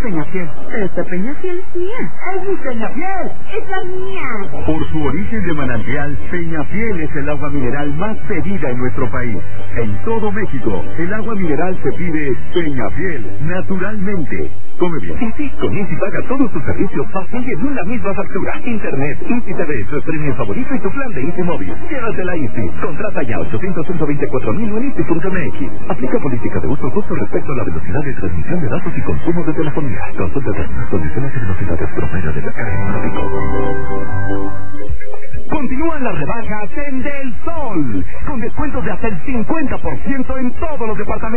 Peñafiel. Esta Peñafiel es mía. ¡Es mi Peñafiel! ¡Es la mía! Por su origen de manantial, Peñafiel es el agua mineral más pedida en nuestro país. En todo México, el agua mineral se pide Peñafiel, naturalmente. Come bien. Sí, con Easy paga todos tus servicios fácil y en una misma factura. Internet, Easy TV, tu streaming favorito y tu plan de Easy Móvil. Llévatela Easy. Contrata ya 800-124-1000 en Easy.mx. Aplica política de uso justo respecto a la velocidad de transmisión de datos y consumo de telefonía. Consulta las condiciones y velocidades promedio del académico. Continúan las rebajas en Del Sol, con descuentos de hasta el 50% en todos los departamentos.